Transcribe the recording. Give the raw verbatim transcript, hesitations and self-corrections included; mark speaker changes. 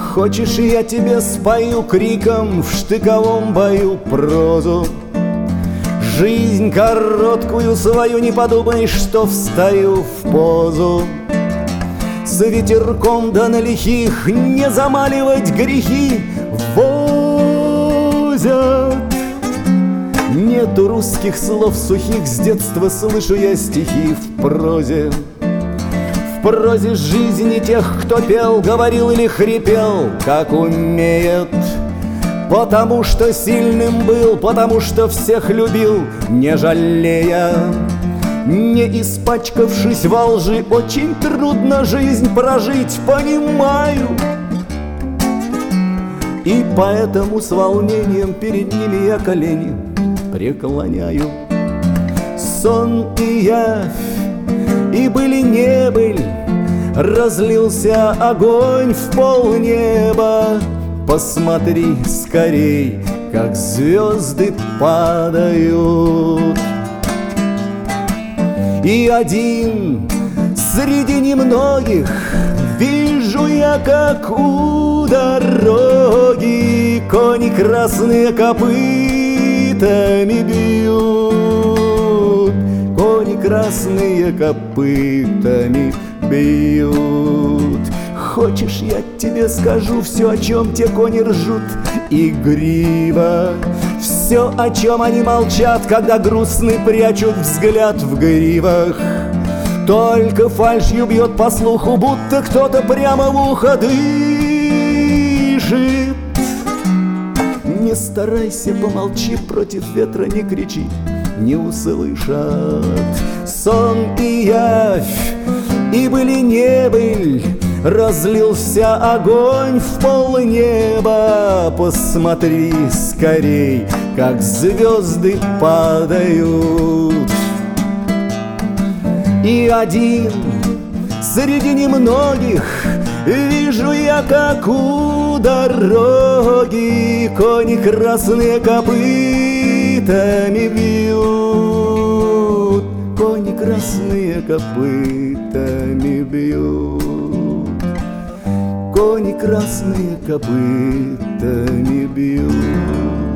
Speaker 1: Хочешь, я тебе спою криком в штыковом бою прозу? Жизнь короткую свою, не подумай, что встаю в позу. С ветерком да на лихих не замаливать грехи возят. Нету русских слов сухих, с детства слышу я стихи в прозе. В прозе жизни тех, кто пел, говорил или хрипел, как умеет. Потому что сильным был, потому что всех любил, не жалея. Не испачкавшись во лжи, очень трудно жизнь прожить, понимаю. И поэтому с волнением перед ними я колени преклоняю. Сон и явь, и были не быль, разлился огонь в полнеба. Посмотри скорей, как звезды падают. И один среди немногих вижу я, как у дороги кони красные копытами бьют. Кони красные копытами бьют. Хочешь, я тебе скажу все, о чем те кони ржут? Игриво все, о чем они молчат, когда грустны прячут взгляд в гривах. Только фальшью бьет по слуху, будто кто-то прямо в ухо дышит. Не старайся, помолчи, против ветра не кричи, не услышат. Сон и явь, и были не быль, разлился огонь в полнеба. Посмотри скорей, как звезды падают. И один среди немногих вижу я, как у дороги кони красные копытами бьют. Кони красные копытами бьют. Кони красные копытами бьют.